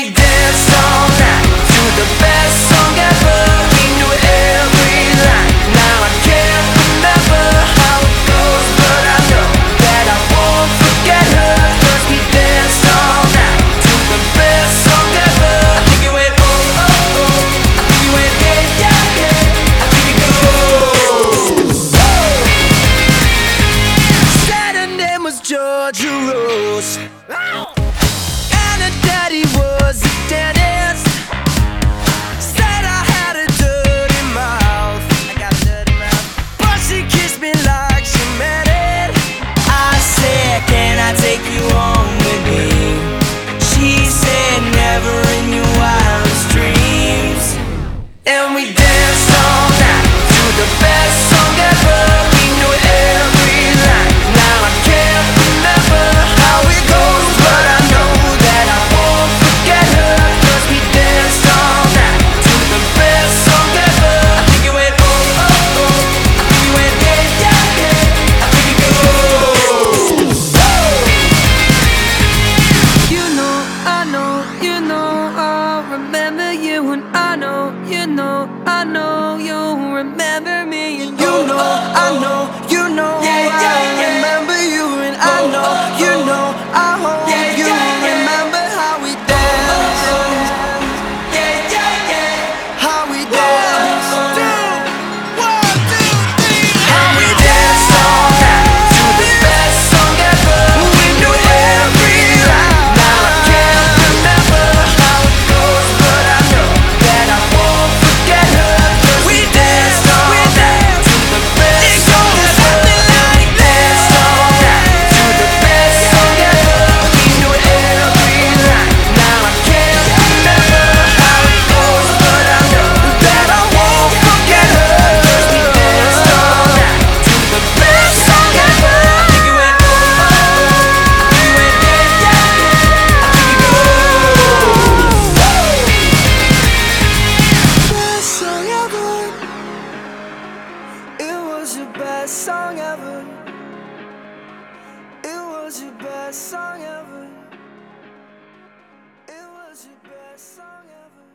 we danced all night to the best song ever. We knew every line. Now I can't remember how it goes, but I know that I won't forget her. 'Cause we danced all night to the best song ever. I think it went oh oh oh. I think it went yeah yeah yeah. I think it goes. Said her name was Georgia Rose. And her daddy was a dentist. Said I had a dirty mouth. I got a dirty mouth. But she kissed me like she meant it. I said, can I take you home with me? She said, never in your wildest dreams. And we danced all night to the best song ever. We knew every line. Now I can't remember how it goes, but I know that I won't forget her. 'Cause we danced all night to the best song ever. I think it went oh oh oh. I think it went yeah yeah yeah. I think it goes. You know, I know, you know, I'll remember you, and I know, you know, I know you'll remember me, and you know, I know, you know, I remember you, and I know, you know, I hope you remember how we danced, how we danced, how we danced all night to the best song ever. We knew every line. Now I can't remember how it goes, but I know that I won't forget her. 'Cause we danced all night to the best song ever. We danced all night to the best song ever. We knew every line. Now I can't remember how it goes, but I know that I won't forget her. 'Cause we danced all night to the best song ever. I think it went oh oh oh. I think it went yeah yeah yeah. I think it goes. Best song ever. It was your best song ever. It was your best song ever. It was your best song ever.